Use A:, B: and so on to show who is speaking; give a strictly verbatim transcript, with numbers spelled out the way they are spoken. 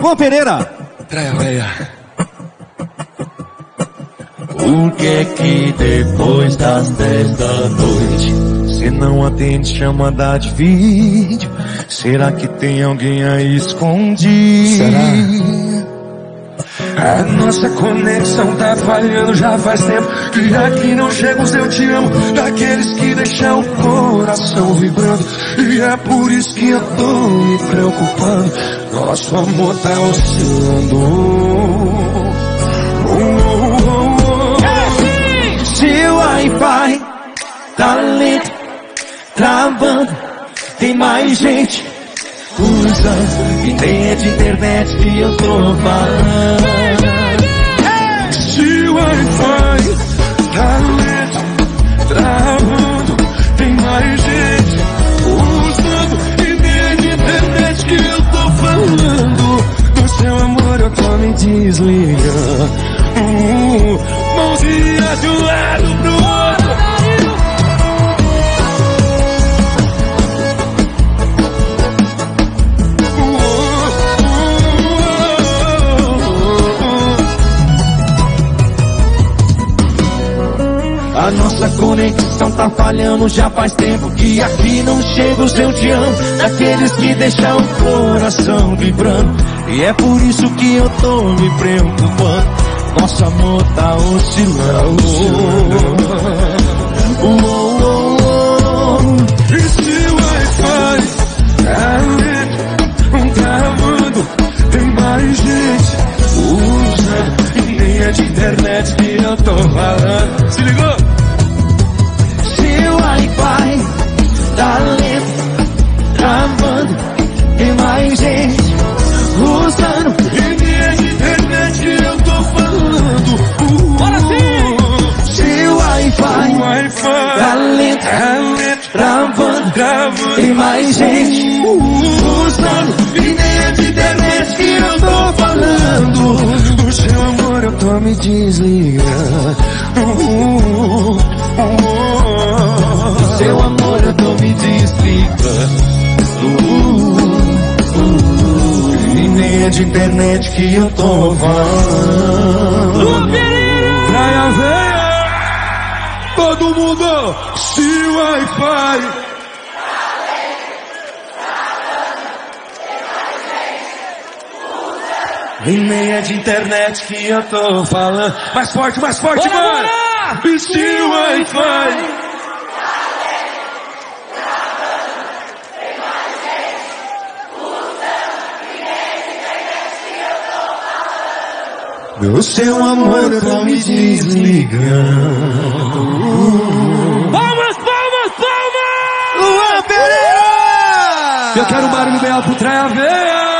A: Juan Pereira.
B: Traia veia. Por que que depois das dez da noite cê não atende chamada de vídeo? Será que tem alguém aí escondido?
A: Será?
B: A nossa conexão tá falhando já faz tempo, que aqui não chega os eu te amo, daqueles que deixam o coração vibrando. E é por isso que eu tô me preocupando, nosso amor tá oscilando. Oh, oh, oh, oh. Seu Wi-Fi tá lento, travando, tem mais gente usando, e nem é de internet que eu tô falando. Se o Wi-Fi tá lento, travando, tem mais gente usando, e nem é de internet que eu tô falando. Do seu amor eu tô me desligando, uh, mãozinha de um lado pro outro. A nossa conexão tá falhando já faz tempo, que aqui não chega os eu te amo, daqueles que deixam o coração vibrando. E é por isso que eu tô me preocupando, nosso amor tá oscilando. Oh, oh, oh, oh. E se o Wi-Fi tá lento, travando, tem mais gente usando, e nem é de internet que eu tô falando. Se ligou? Wi-Fi tá lento, travando, tem mais gente usando, e nem é de internet que eu tô falando. Uh, Bora sim! Se o Wi-Fi, Wi-Fi tá lento, tá lento, travando, travando, tem mais gente usando, e nem é de internet que eu tô falando. Do seu amor eu tô me desligando. Uh, uh, uh, Seu amor eu tô me desligando, uh, uh, e nem é de internet que eu tô falando. Praia Veia, todo mundo, se o Wi-Fi e nem é de internet que eu tô falando. Mais forte, mais forte, bora, mano! Bora! E se o Wi-Fi do seu amor eu tô me desligando.
C: Palmas, palmas, palmas!
A: Juan Pereira!
B: Eu quero um barulho bem alto pro Traia Veia.